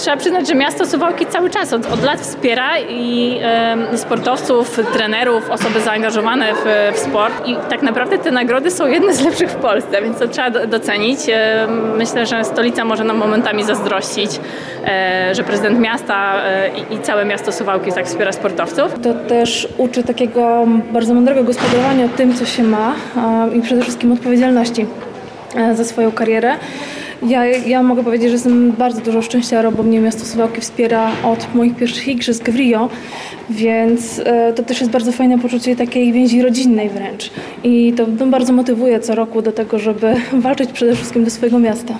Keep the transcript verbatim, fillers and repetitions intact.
Trzeba przyznać, że miasto Suwałki cały czas od, od lat wspiera i e, sportowców, trenerów, osoby zaangażowane w, w sport i tak naprawdę te nagrody są jedne z lepszych w Polsce, więc to trzeba do, docenić. E, myślę, że stolica może nam momentami zazdrościć, e, że prezydent miasta e, i, i całe miasto Suwałki tak wspiera sportowców. To też uczy takiego bardzo mądrego gospodarowania tym, co się ma e, i przede wszystkim odpowiedzialności e, za swoją karierę. Ja, ja mogę powiedzieć, że jestem bardzo dużo szczęściarą, bo mnie miasto Suwałki wspiera od moich pierwszych igrzysk w Rio, więc e, to też jest bardzo fajne poczucie takiej więzi rodzinnej wręcz. I to bardzo motywuje co roku do tego, żeby walczyć przede wszystkim do swojego miasta.